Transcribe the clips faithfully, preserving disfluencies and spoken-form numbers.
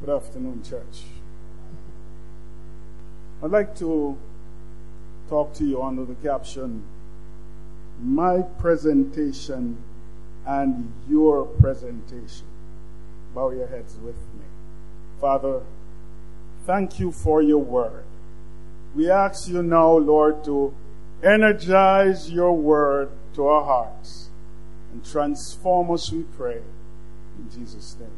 Good afternoon, church. I'd like to talk to you under the caption, My Presentation and Your Presentation. Bow your heads with me. Father, thank you for your word. We ask you now, Lord, to energize your word to our hearts and transform us, we pray, in Jesus' name.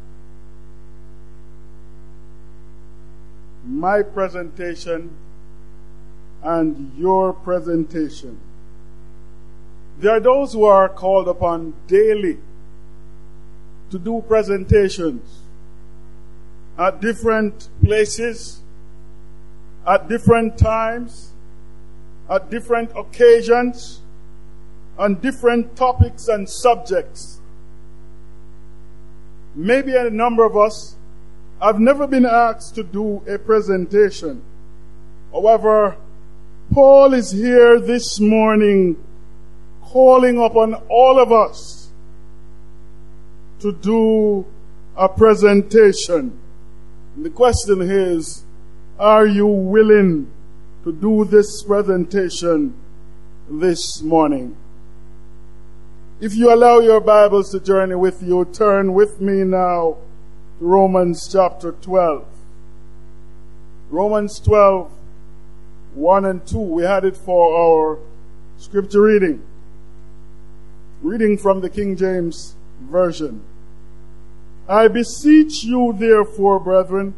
My presentation and your presentation. There are those who are called upon daily to do presentations at different places, at different times, at different occasions, on different topics and subjects. Maybe a number of us have never been asked to do a presentation. However, Paul is here this morning calling upon all of us to do a presentation. And the question is, are you willing to do this presentation this morning? If you allow your Bibles to journey with you, turn with me now to Romans chapter twelve. Romans twelve, one and two. We had it for our scripture reading. Reading from the King James Version. I beseech you, therefore, brethren,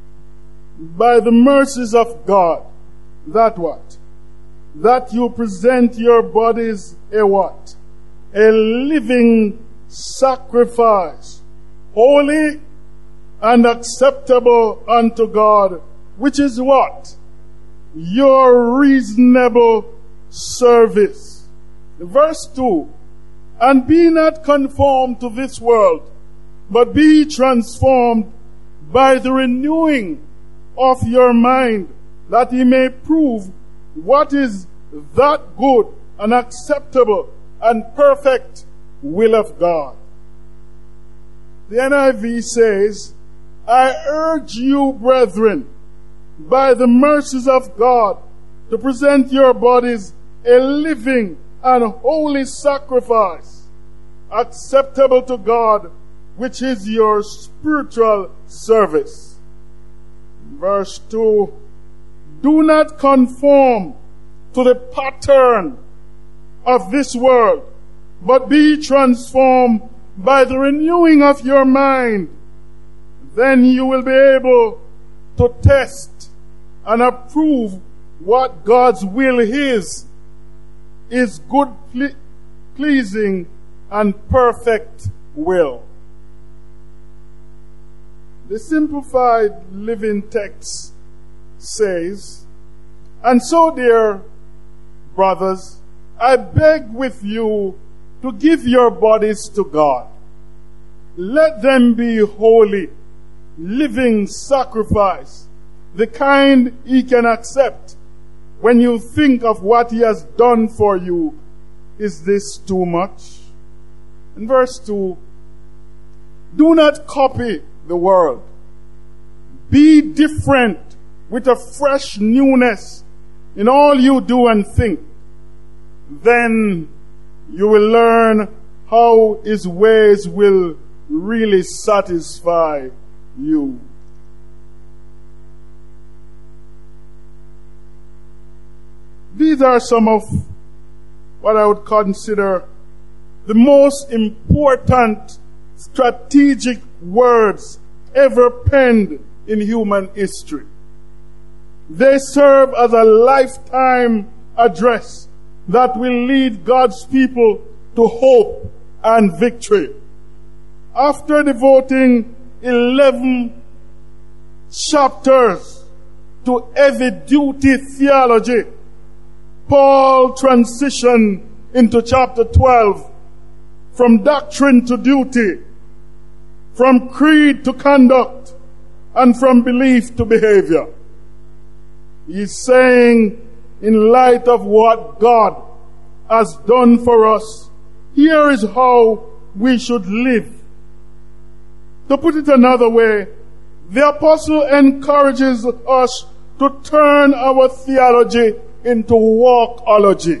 by the mercies of God, that what? That you present your bodies a what? A living sacrifice, holy and acceptable unto God, which is what? Your reasonable service. Verse two. And be not conformed to this world, but be transformed by the renewing of your mind, that ye may prove what is that good and acceptable and perfect will of God. The N I V says, I urge you, brethren, by the mercies of God, to present your bodies a living and holy sacrifice, acceptable to God, which is your spiritual service. Verse two, do not conform to the pattern of this world, but be transformed by the renewing of your mind. Then you will be able to test and approve what God's will is, is good, ple- pleasing, and perfect will. The Simplified Living Text says, and so, dear brothers, I beg with you to give your bodies to God. Let them be holy, living sacrifice, the kind he can accept. When you think of what he has done for you, is this too much? In verse two, do not copy the world. Be different with a fresh newness in all you do and think. Then you will learn how his ways will really satisfy you. These are some of what I would consider the most important strategic words ever penned in human history. They serve as a lifetime address that will lead God's people to hope and victory. After devoting eleven chapters to heavy-duty theology, Paul transitioned into chapter twelve from doctrine to duty, from creed to conduct, and from belief to behavior. He's saying, in light of what God has done for us, here is how we should live. To put it another way, the apostle encourages us to turn our theology into walkology.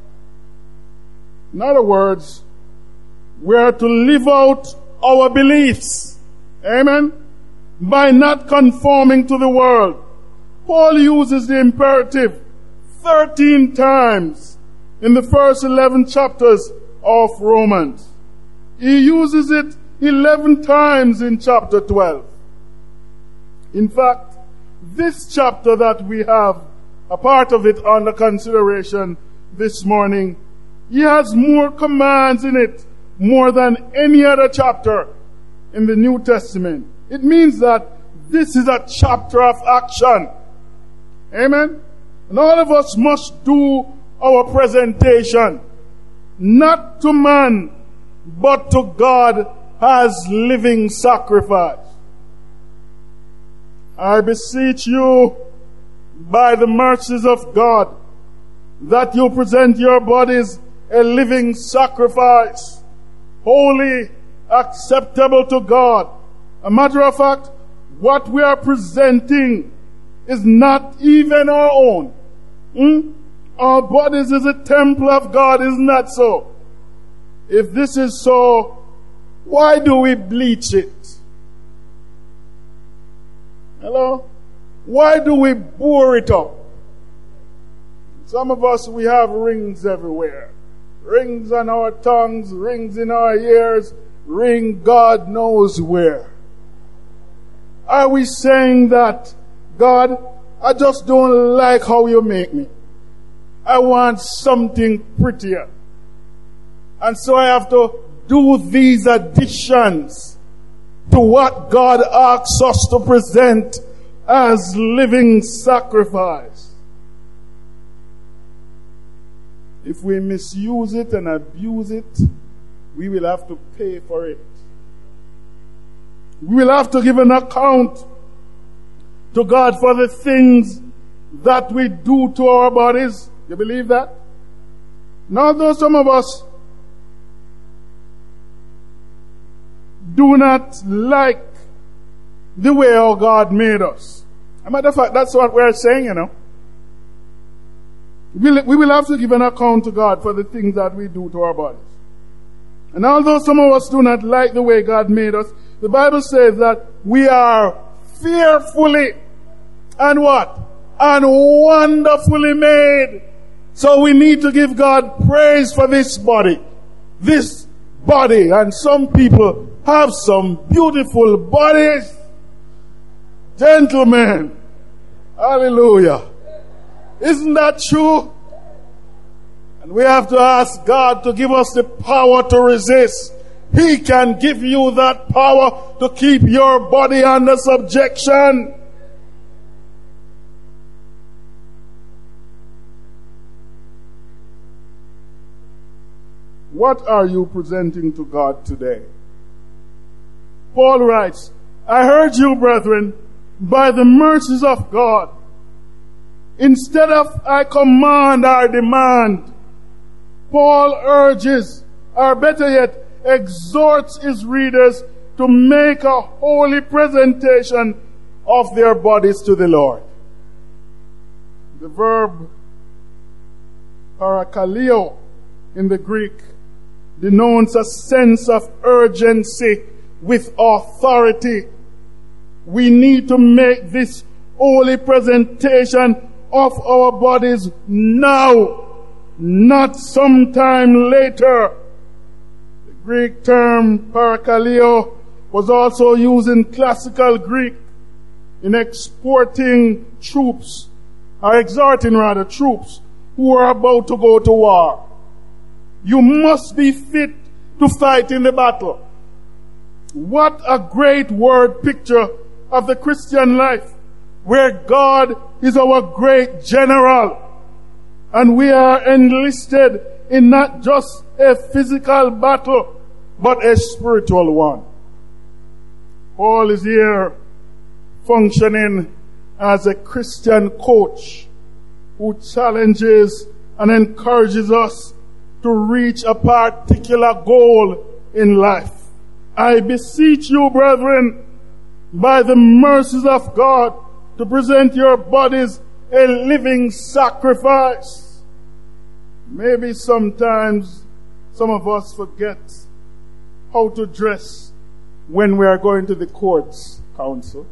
In other words, we are to live out our beliefs. Amen? By not conforming to the world. Paul uses the imperative thirteen times in the first eleven chapters of Romans. He uses it eleven times in chapter twelve. In fact, this chapter that we have, a part of it under consideration this morning, he has more commands in it, more than any other chapter in the New Testament. It means that this is a chapter of action. Amen? And all of us must do our presentation, not to man, but to God as living sacrifice. I beseech you, by the mercies of God, that you present your bodies a living sacrifice, holy, acceptable to God. A matter of fact, what we are presenting is not even our own. Hmm? Our bodies is a temple of God, isn't that so? If this is so, why do we bleach it? Hello? Why do we bore it up? Some of us, we have rings everywhere. Rings on our tongues, rings in our ears, ring God knows where. Are we saying that, God, I just don't like how you make me. I want something prettier. And so I have to do these additions to what God asks us to present as living sacrifice. If we misuse it and abuse it, we will have to pay for it. We will have to give an account to God for the things that we do to our bodies. You believe that? Now, though some of us do not like the way our God made us. As a matter of fact, that's what we're saying, you know. We'll, we will have to give an account to God for the things that we do to our bodies. And although some of us do not like the way God made us, the Bible says that we are fearfully and what? And wonderfully made. So we need to give God praise for this body. This body. And some people have some beautiful bodies. Gentlemen. Hallelujah. Isn't that true? And we have to ask God to give us the power to resist. He can give you that power to keep your body under subjection. What are you presenting to God today? Paul writes, I heard you, brethren, by the mercies of God. Instead of I command or demand, Paul urges, or better yet, exhorts his readers to make a holy presentation of their bodies to the Lord. The verb parakaleo in the Greek denotes a sense of urgency with authority. We need to make this holy presentation of our bodies now, not sometime later. The Greek term parakaleo was also used in classical Greek in exporting troops, or exhorting rather troops who are about to go to war. You must be fit to fight in the battle. What a great word picture of the Christian life, where God is our great general, and we are enlisted in not just a physical battle, but a spiritual one. Paul is here functioning as a Christian coach who challenges and encourages us to reach a particular goal in life. I beseech you, brethren, by the mercies of God, to present your bodies a living sacrifice. Maybe sometimes some of us forget how to dress when we are going to the courts, counsel.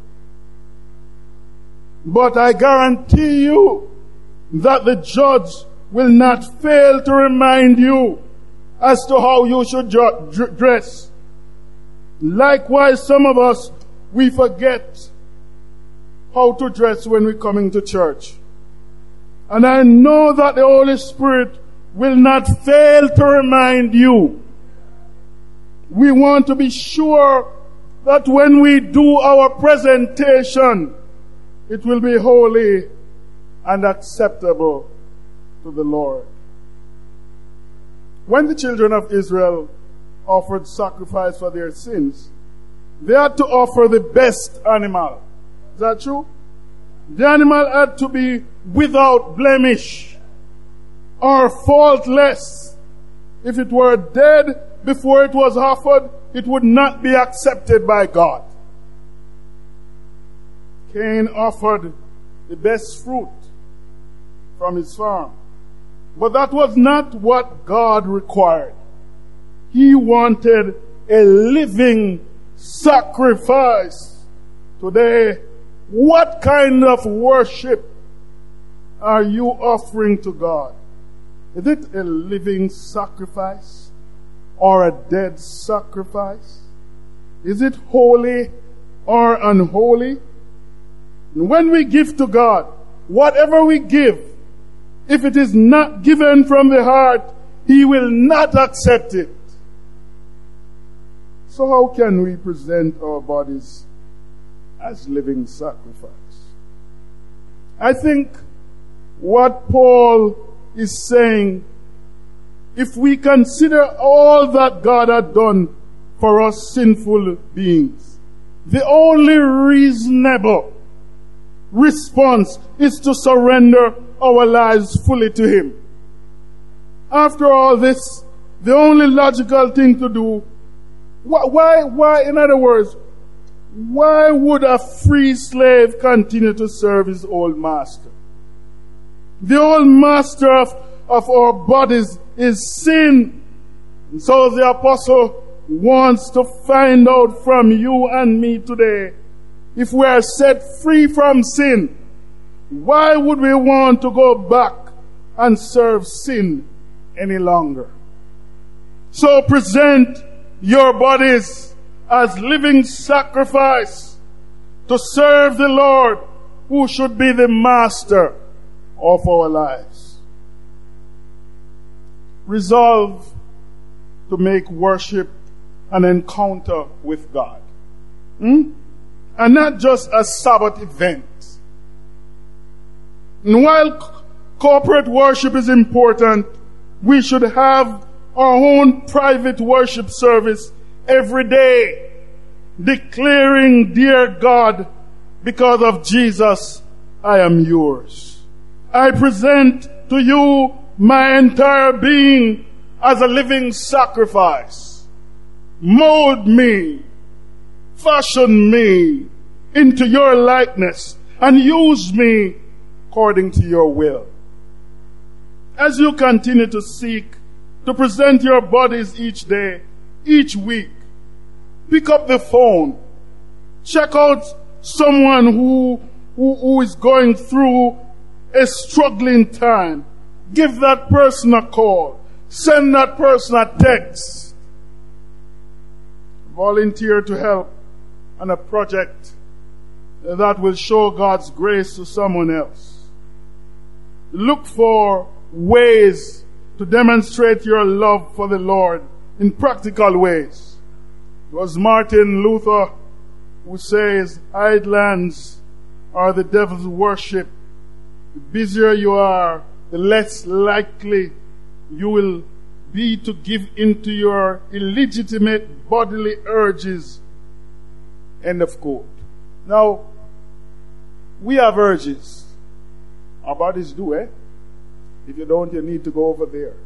But I guarantee you that the judge will not fail to remind you as to how you should dress. Likewise, some of us, we forget how to dress when we're coming to church. And I know that the Holy Spirit will not fail to remind you. We want to be sure that when we do our presentation, it will be holy and acceptable to the Lord. When the children of Israel offered sacrifice for their sins, they had to offer the best animal. Is that true? The animal had to be without blemish or faultless. If it were dead before it was offered, it would not be accepted by God. Cain offered the best fruit from his farm. But that was not what God required. He wanted a living sacrifice. Today, what kind of worship are you offering to God? Is it a living sacrifice or a dead sacrifice? Is it holy or unholy? When we give to God, whatever we give, if it is not given from the heart, He will not accept it. So how can we present our bodies as living sacrifice? I think what Paul is saying, if we consider all that God had done for us sinful beings, the only reasonable response is to surrender our lives fully to Him. After all this, the only logical thing to do, why, why, in other words, why would a free slave continue to serve his old master? The old master of, of our bodies is sin. And so the apostle wants to find out from you and me today, if we are set free from sin, why would we want to go back and serve sin any longer? So present your bodies as living sacrifice to serve the Lord, who should be the master of our lives. Resolve to make worship an encounter with God. Hmm? And not just a Sabbath event. And while corporate worship is important, we should have our own private worship service every day, declaring, "Dear God, because of Jesus, I am yours. I present to you my entire being as a living sacrifice. Mold me, fashion me into your likeness, and use me according to your will." As you continue to seek to present your bodies each day, each week, pick up the phone, check out someone who, who, who is going through a struggling time. Give that person a call. Send that person a text. Volunteer to help on a project that will show God's grace to someone else. Look for ways to demonstrate your love for the Lord in practical ways. It was Martin Luther who says, "Idleness are the devil's worship. The busier you are, the less likely you will be to give into your illegitimate bodily urges." End of quote. Now, we have urges. Our bodies do, eh? If you don't, you need to go over there.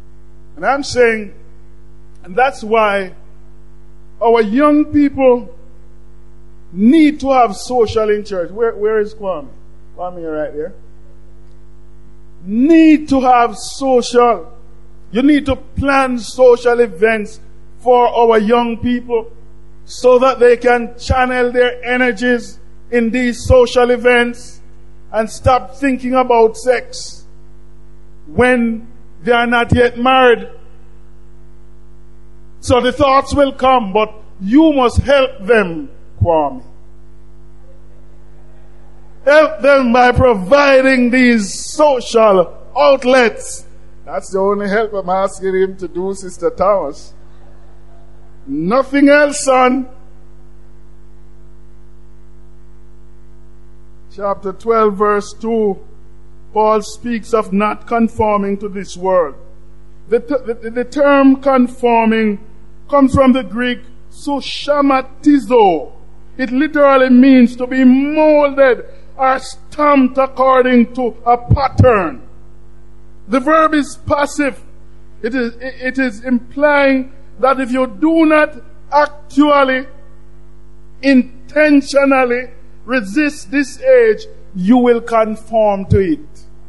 And I'm saying, and that's why our young people need to have social in church. Where, where is Kwame? Kwame right there. Need to have social. You need to plan social events for our young people so that they can channel their energies in these social events and stop thinking about sex when they are not yet married. So the thoughts will come, but you must help them, Kwame. Help them by providing these social outlets. That's the only help I'm asking him to do, Sister Thomas. Nothing else, son. Chapter twelve, verse two, Paul speaks of not conforming to this world. The, the, the term conforming comes from the Greek sushamatizo. It literally means to be molded or stamped according to a pattern. The verb is passive. It is, it is implying that if you do not actually, intentionally resist this age, you will conform to it.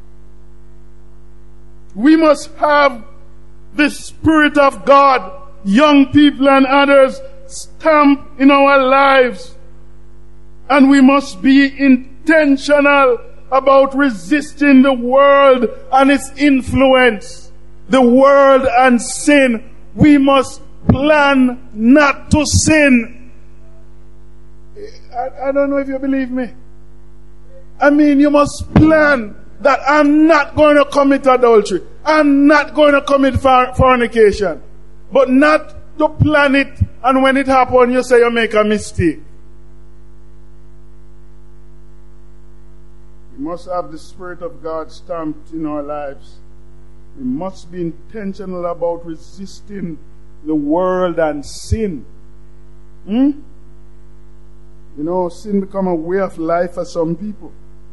We must have the Spirit of God, young people and others, stamp in our lives. And we must be intentional about resisting the world and its influence. The world and sin. We must plan not to sin. I, I don't know if you believe me. I mean, you must plan that I'm not going to commit adultery. I'm not going to commit for, fornication. But not to plan it, and when it happens, you say you make a mistake. We must have the Spirit of God stamped in our lives. We must be intentional about resisting the world and sin. Hmm? You know, sin become a way of life for some people.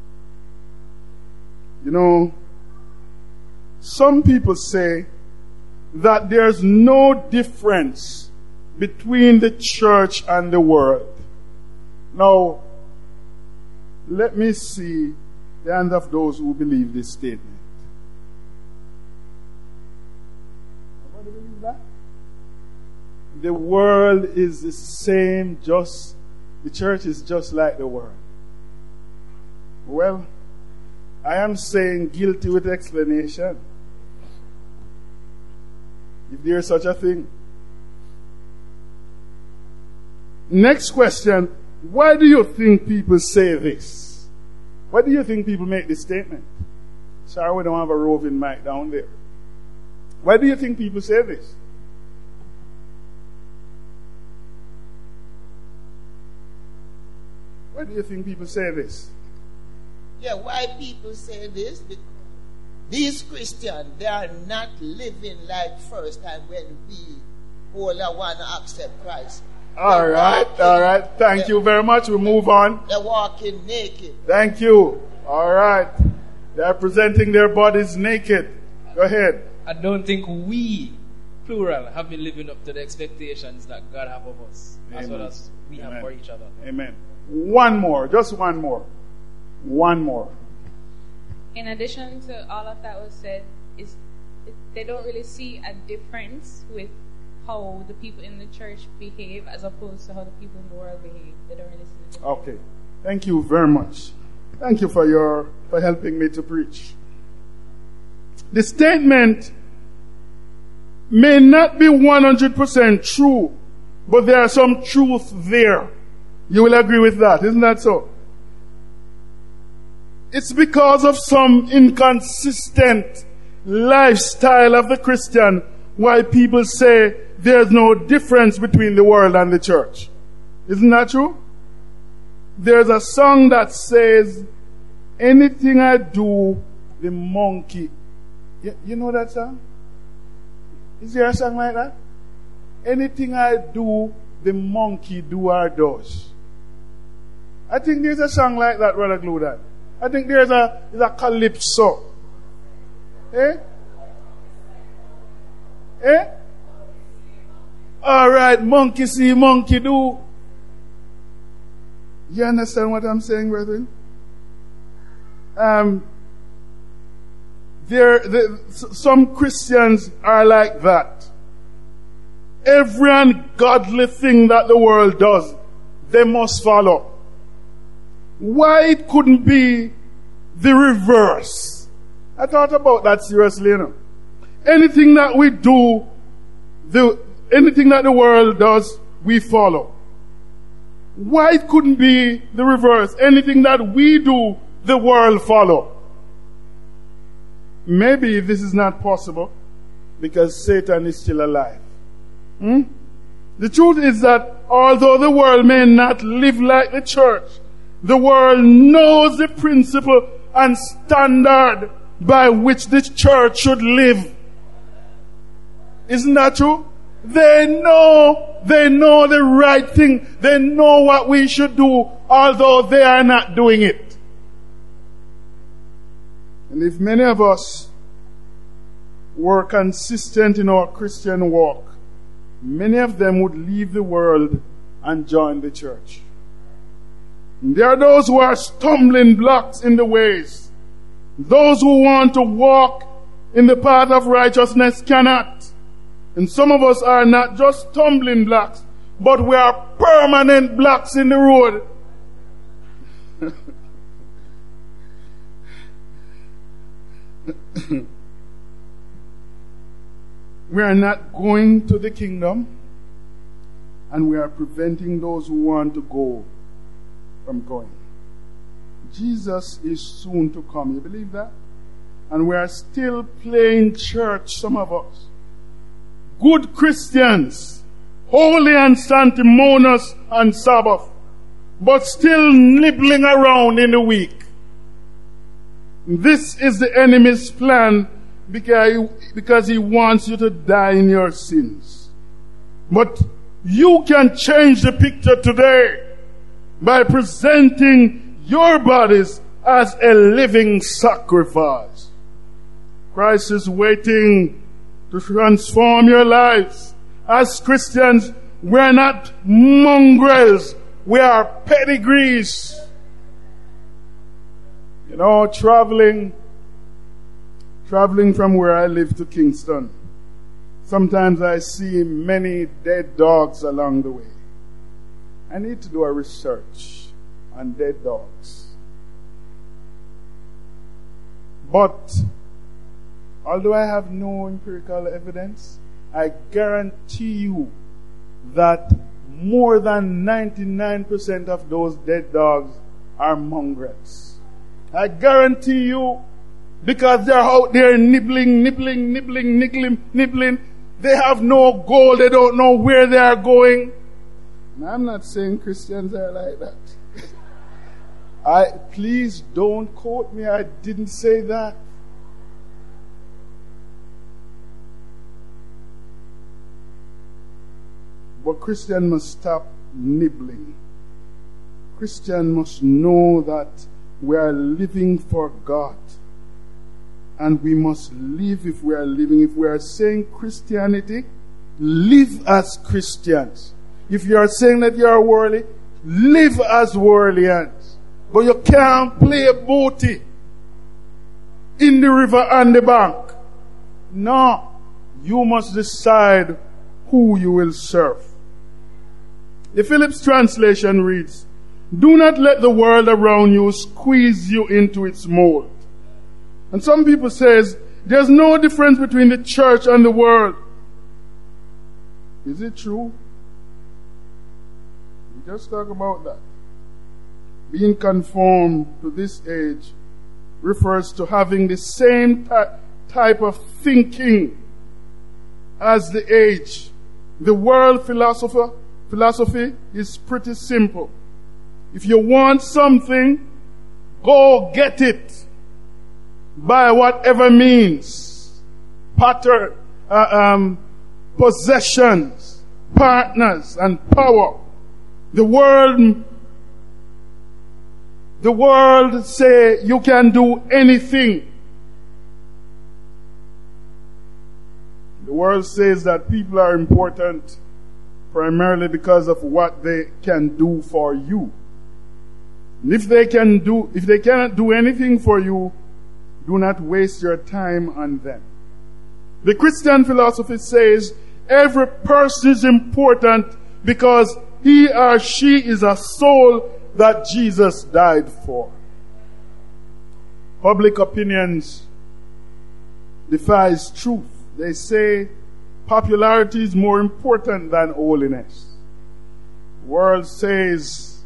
You know, some people say that there's no difference between the church and the world. Now, let me see the hand of those who believe this statement. Nobody believe that? The world is the same, just the church is just like the world. Well, I am saying guilty with explanation. If there is such a thing. Next question. Why do you think people say this? Why do you think people make this statement? Sorry, we don't have a roving mic down there. Why do you think people say this? Why do you think people say this? Yeah, why people say this? Because these Christians, they are not living like first time when we all want to accept Christ. All right, walking, all right. Thank you very much. We move on. They're walking naked. Thank you. All right. They're presenting their bodies naked. Go ahead. I don't think we, plural, have been living up to the expectations that God has of us, Amen. As well as we Amen. Have for each other. Amen. One more. Just one more. One more. In addition to all of that was said, is they don't really see a difference with how the people in the church behave as opposed to how the people in the world behave. They don't really see the difference. Okay. Thank you very much. Thank you for your for helping me to preach. The statement may not be one hundred percent true, but there are some truth there. You will agree with that, isn't that so? It's because of some inconsistent lifestyle of the Christian why people say there's no difference between the world and the church. Isn't that true? There's a song that says, anything I do, the monkey. You, you know that song? Is there a song like that? Anything I do, the monkey do or does. I think there's a song like that, Brother Gludan. I think there's a, there's a calypso. Eh? Eh? Alright, monkey see, monkey do. You understand what I'm saying, brethren? Um, there, the, some Christians are like that. Every ungodly thing that the world does, they must follow. Why it couldn't be the reverse? I thought about that seriously, you know. Anything that we do, the anything that the world does, we follow. Why it couldn't be the reverse? Anything that we do, the world follow. Maybe this is not possible because Satan is still alive. Hmm? The truth is that although the world may not live like the church, the world knows the principle and standard by which the church should live. Isn't that true? They know, they know the right thing. They know what we should do, although they are not doing it. And if many of us were consistent in our Christian walk, many of them would leave the world and join the church. And there are those who are stumbling blocks in the ways. Those who want to walk in the path of righteousness cannot. And some of us are not just stumbling blocks, but we are permanent blocks in the road. We are not going to the kingdom, and we are preventing those who want to go from going. Jesus is soon to come. You believe that? And we are still playing church, some of us. Good Christians, holy and sanctimonious on Sabbath, but still nibbling around in the week. This is the enemy's plan because, because he wants you to die in your sins. But you can change the picture today by presenting your bodies as a living sacrifice. Christ is waiting to transform your lives. As Christians, we are not mongrels. We are pedigrees. You know, traveling, traveling from where I live to Kingston, sometimes I see many dead dogs along the way. I need to do a research on dead dogs. But although I have no empirical evidence, I guarantee you that more than ninety-nine percent of those dead dogs are mongrels. I guarantee you, because they're out there nibbling, nibbling, nibbling, nibbling, nibbling. They have no goal. They don't know where they are going. And I'm not saying Christians are like that. I please don't quote me. I didn't say that. But Christian must stop nibbling. Christian must know that we are living for God. And we must live if we are living. If we are saying Christianity, live as Christians. If you are saying that you are worldly, live as worldlians. But you can't play booty in the river and the bank. No. You must decide who you will serve. The Phillips translation reads, "Do not let the world around you squeeze you into its mold." And some people says, there's no difference between the church and the world. Is it true? We just talk about that. Being conformed to this age refers to having the same ty- type of thinking as the age. The world philosopher, philosophy is pretty simple. If you want something, go get it by whatever means. Pattern, uh, um, possessions, partners, and power. The world, the world say you can do anything. The world says that people are important primarily because of what they can do for you. And if they can do, if they cannot do anything for you, do not waste your time on them. The Christian philosophy says every person is important because he or she is a soul that Jesus died for. Public opinions defies truth. They say popularity is more important than holiness. The world says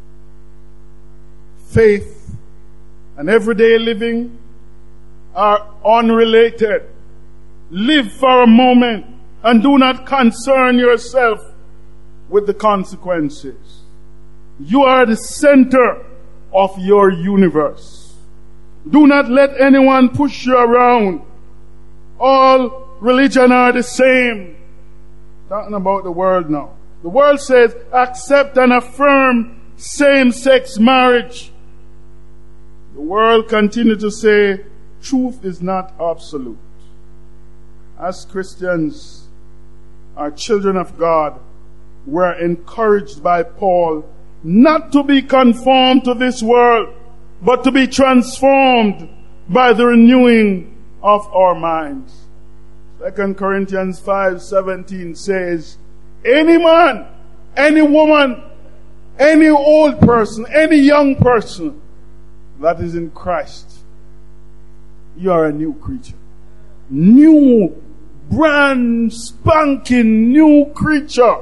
faith and everyday living are unrelated. Live for a moment and do not concern yourself with the consequences. You are the center of your universe. Do not let anyone push you around. All religion are the same. Talking about the world now. The world says accept and affirm same-sex marriage. The world continue to say truth is not absolute. As Christians, our children of God, we're encouraged by Paul not to be conformed to this world, but to be transformed by the renewing of our minds. Second Corinthians five seventeen says, any man, any woman, any old person, any young person that is in Christ, you are a new creature. New, brand spanking new creature.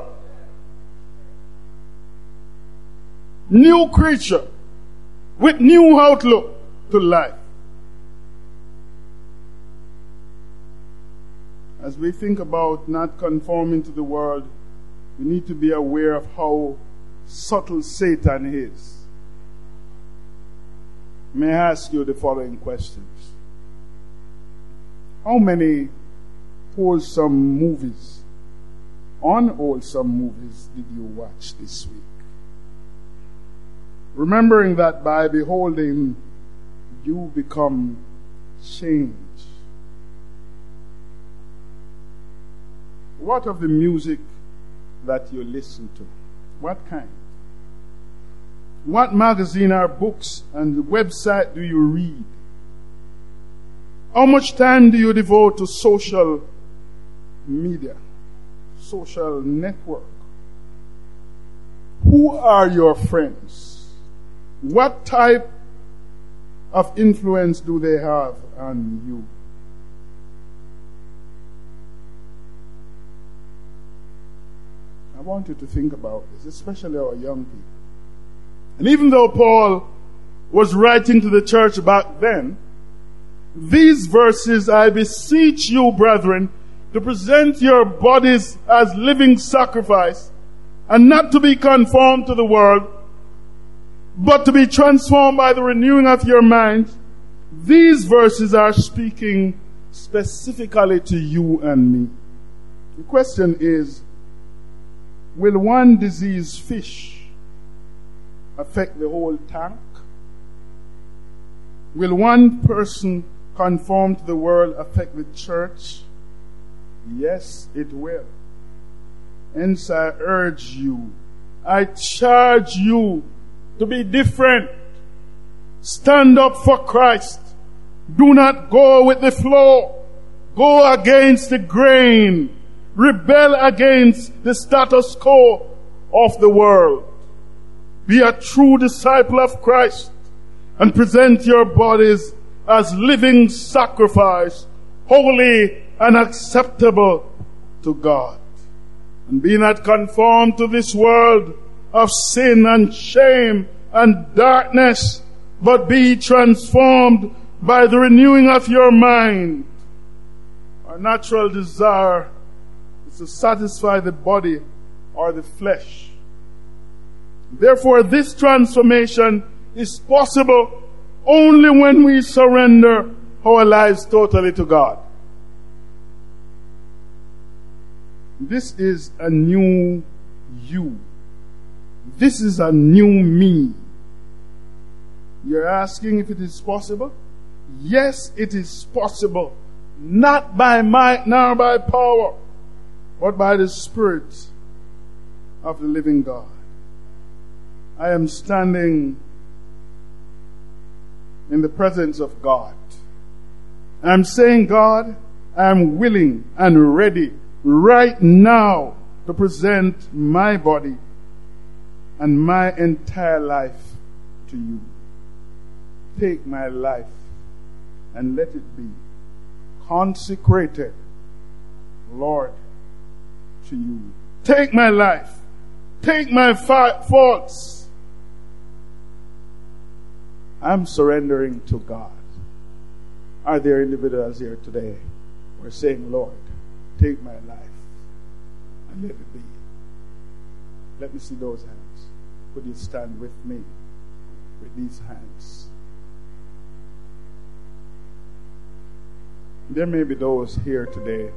New creature with new outlook to life. As we think about not conforming to the world, we need to be aware of how subtle Satan is. May I ask you the following questions? How many wholesome movies, unwholesome movies did you watch this week? Remembering that by beholding, you become changed. What of the music that you listen to? What kind? What magazine or books and website do you read? How much time do you devote to social media, social network? Who are your friends? What type of influence do they have on you? I want you to think about this, especially our young people. And even though Paul was writing to the church back then, these verses, I beseech you, brethren, to present your bodies as living sacrifice, and not to be conformed to the world, but to be transformed by the renewing of your mind. These verses are speaking specifically to you and me. The question is, will one diseased fish affect the whole tank? Will one person conform to the world affect the church? Yes, it will. Hence I urge you, I charge you to be different. Stand up for Christ. Do not go with the flow. Go against the grain. Rebel against the status quo of the world. Be a true disciple of Christ and present your bodies as living sacrifice, holy and acceptable to God. And be not conformed to this world of sin and shame and darkness, but be transformed by the renewing of your mind. Our natural desire is to satisfy the body or the flesh. Therefore, this transformation is possible only when we surrender our lives totally to God. This is a new you. This is a new me. You're asking if it is possible? Yes, it is possible. Not by might nor by power, but by the Spirit of the living God. I am standing in the presence of God. I'm saying, God, I'm willing and ready right now to present my body and my entire life to you. Take my life and let it be consecrated, Lord, to you. Take my life. Take my fa- faults. I'm surrendering to God. Are there individuals here today who are saying, Lord, take my life and let it be? Let me see those hands. Could you stand with me with these hands? There may be those here today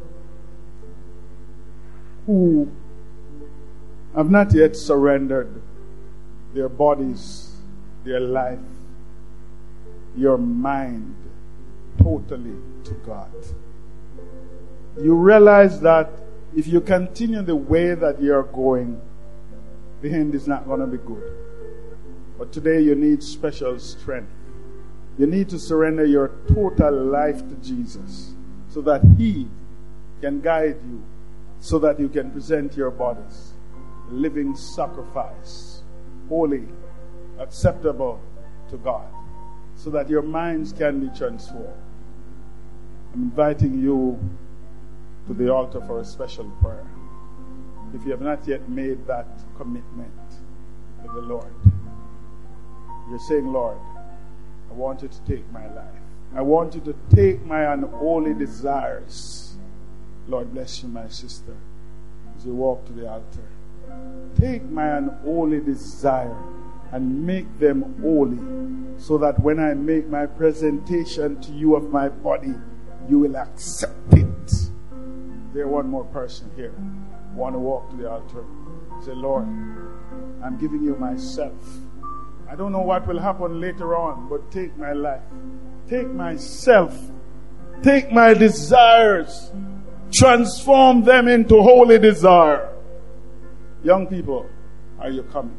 who have not yet surrendered their bodies, their life, your mind totally to God. You realize that if you continue the way that you're going, the end is not going to be good. But today you need special strength. You need to surrender your total life to Jesus so that He can guide you, so that you can present your bodies a living sacrifice, holy, acceptable to God, so that your minds can be transformed. I'm inviting you to the altar for a special prayer. If you have not yet made that commitment with the Lord, you're saying, Lord, I want you to take my life. I want you to take my unholy desires. Lord, bless you, my sister, as you walk to the altar. Take my unholy desire and make them holy, so that when I make my presentation to you of my body, you will accept it. There one more person here who want to walk to the altar. Say, Lord, I'm giving you myself. I don't know what will happen later on, but take my life. Take myself. Take my desires. Transform them into holy desire. Young people, are you coming?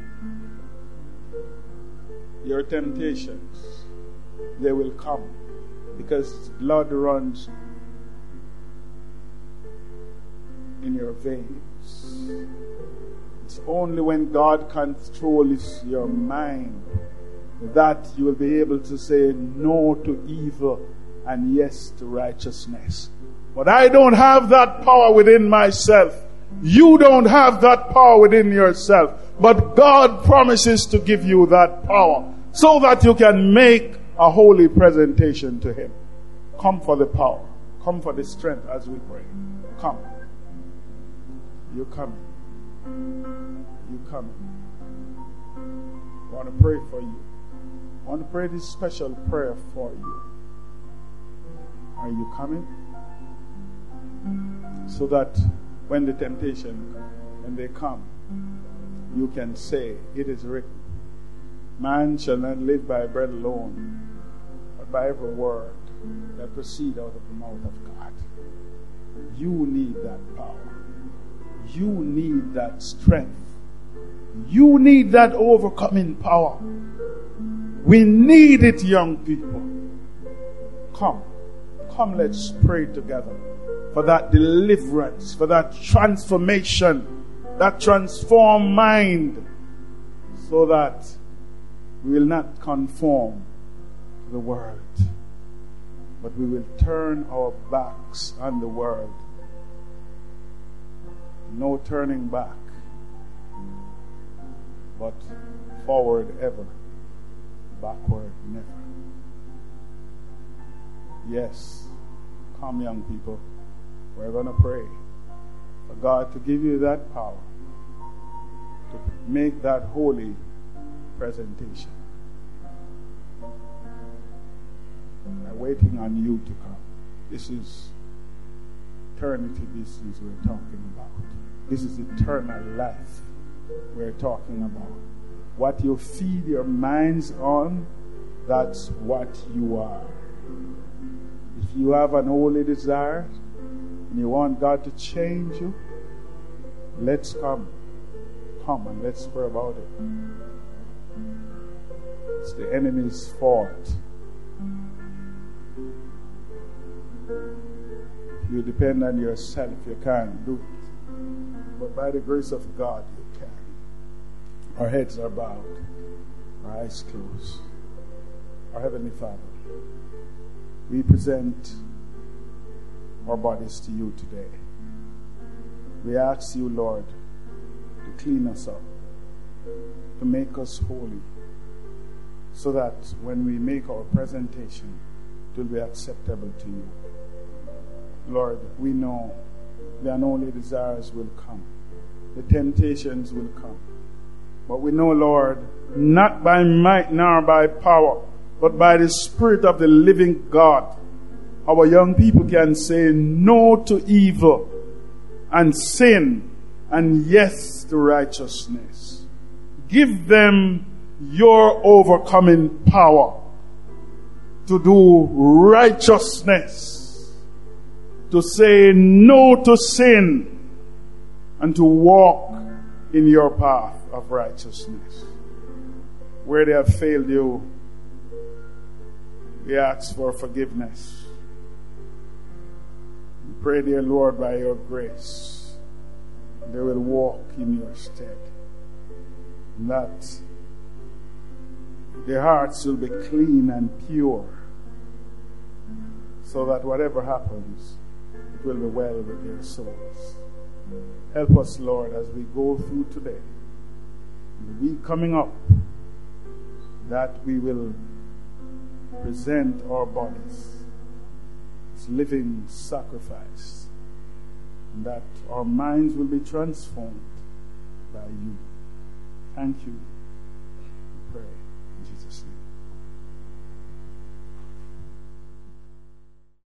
Your temptations, they will come because blood runs in your veins. It's only when God controls your mind that you will be able to say no to evil and yes to righteousness. But I don't have that power within myself. You don't have that power within yourself. But God promises to give you that power so that you can make a holy presentation to Him. Come for the power. Come for the strength as we pray. Come. You're coming. You're coming. I want to pray for you. I want to pray this special prayer for you. Are you coming? So that when the temptation, when they come, you can say, it is written, man shall not live by bread alone, but by every word that proceeds out of the mouth of God. You need that power. You need that strength. You need that overcoming power. We need it, young people. Come. Come, let's pray together for that deliverance, for that transformation, that transformed mind, so that we will not conform to the world, but we will turn our backs on the world. No turning back, but forward ever, backward never. Yes, come, young people. We're going to pray for God to give you that power to make that holy presentation. I'm waiting on you to come. This is eternity business we're talking about. This is eternal life we're talking about. What you feed your minds on, that's what you are. If you have an holy desire and you want God to change you, let's come. Come and let's pray about it. It's the enemy's fault. If you depend on yourself, you can't do it. But by the grace of God, you can. Our heads are bowed, our eyes closed. Our Heavenly Father, we present our bodies to you today. We ask you, Lord, to clean us up, to make us holy, so that when we make our presentation, it will be acceptable to you. Lord, we know the unholy desires will come, the temptations will come. But we know, Lord, not by might nor by power, but by the Spirit of the living God, our young people can say no to evil and sin and yes to righteousness. Give them your overcoming power to do righteousness, to say no to sin, and to walk in your path of righteousness. Where they have failed you, we ask for forgiveness. We pray, dear Lord, by your grace, they will walk in your stead. That their hearts will be clean and pure, so that whatever happens, it will be well with their souls. Help us, Lord, as we go through today, the week coming up, that we will present our bodies as living sacrifice, and that our minds will be transformed by you. Thank you. We pray in Jesus' name.